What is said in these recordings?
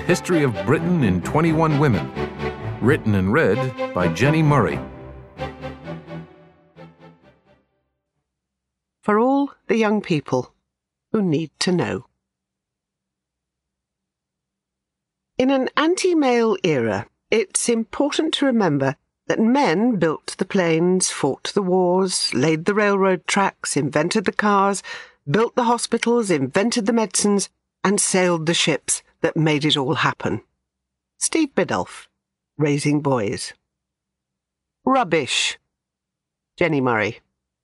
History of Britain in 21 Women. Written and read by Jenny Murray. For all the young people who need to know. In an anti-male era, it's important to remember that men built the planes, fought the wars, laid the railroad tracks, invented the cars, built the hospitals, invented the medicines, and sailed the ships that made it all happen. Steve Biddulph, Raising Boys. Rubbish. Jenny Murray.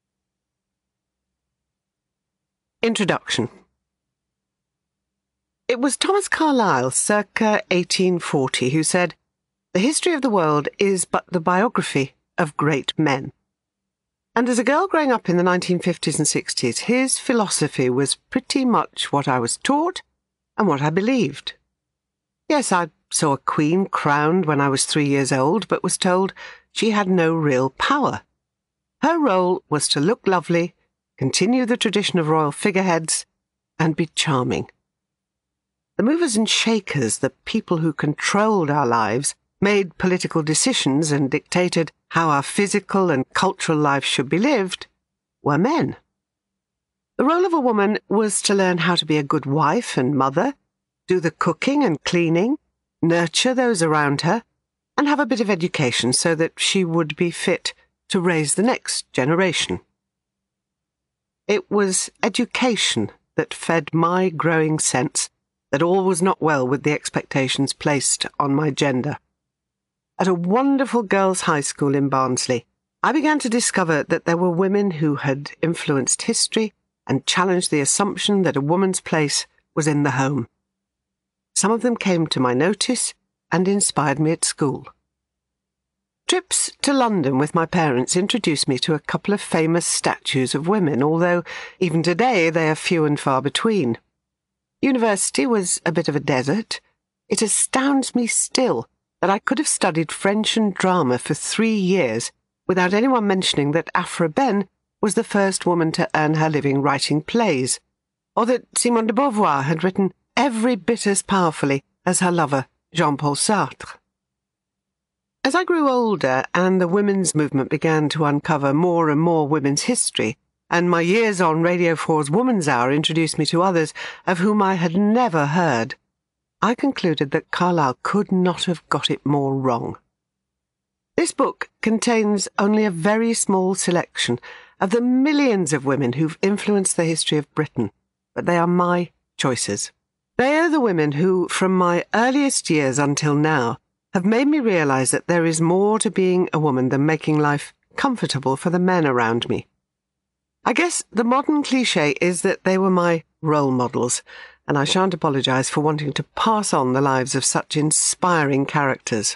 Introduction. It was Thomas Carlyle, circa 1840, who said, "The history of the world is but the biography of great men." And as a girl growing up in the 1950s and 60s, his philosophy was pretty much what I was taught and what I believed. Yes, I saw a queen crowned when I was 3 years old, but was told she had no real power. Her role was to look lovely, continue the tradition of royal figureheads, and be charming. The movers and shakers, the people who controlled our lives, made political decisions and dictated how our physical and cultural lives should be lived, were men. The role of a woman was to learn how to be a good wife and mother, do the cooking and cleaning, nurture those around her, and have a bit of education so that she would be fit to raise the next generation. It was education that fed my growing sense that all was not well with the expectations placed on my gender. At a wonderful girls' high school in Barnsley, I began to discover that there were women who had influenced history and challenged the assumption that a woman's place was in the home. Some of them came to my notice and inspired me at school. Trips to London with my parents introduced me to a couple of famous statues of women, although even today they are few and far between. University was a bit of a desert. It astounds me still that I could have studied French and drama for 3 years without anyone mentioning that Aphra Behn was the first woman to earn her living writing plays, or that Simone de Beauvoir had written every bit as powerfully as her lover, Jean-Paul Sartre. As I grew older and the women's movement began to uncover more and more women's history, and my years on Radio 4's Woman's Hour introduced me to others of whom I had never heard, I concluded that Carlyle could not have got it more wrong. This book contains only a very small selection of the millions of women who've influenced the history of Britain, but they are my choices. They are the women who, from my earliest years until now, have made me realize that there is more to being a woman than making life comfortable for the men around me. I guess the modern cliché is that they were my role models, and I shan't apologize for wanting to pass on the lives of such inspiring characters.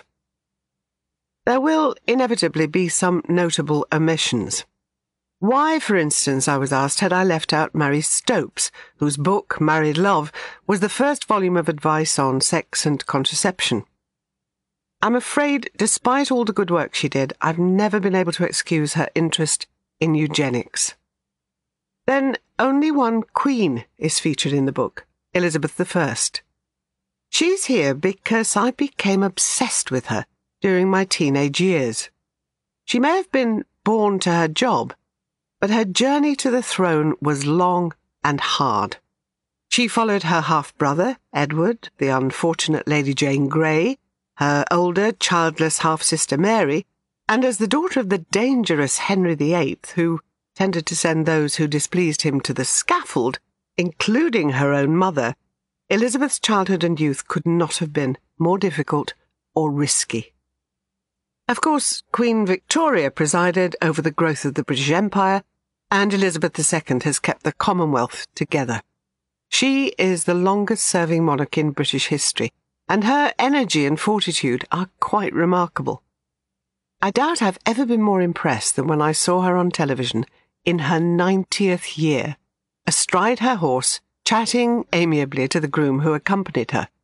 There will inevitably be some notable omissions. Why, for instance, I was asked, had I left out Mary Stopes, whose book, Married Love, was the first volume of advice on sex and contraception. I'm afraid, despite all the good work she did, I've never been able to excuse her interest in eugenics. Then only one queen is featured in the book, Elizabeth I. She's here because I became obsessed with her during my teenage years. She may have been born to her job, but her journey to the throne was long and hard. She followed her half-brother, Edward, the unfortunate Lady Jane Grey, her older, childless half-sister Mary, and as the daughter of the dangerous Henry VIII, who tended to send those who displeased him to the scaffold, including her own mother, Elizabeth's childhood and youth could not have been more difficult or risky. Of course, Queen Victoria presided over the growth of the British Empire, and Elizabeth II has kept the Commonwealth together. She is the longest-serving monarch in British history, and her energy and fortitude are quite remarkable. I doubt I've ever been more impressed than when I saw her on television in her 90th year, astride her horse, chatting amiably to the groom who accompanied her.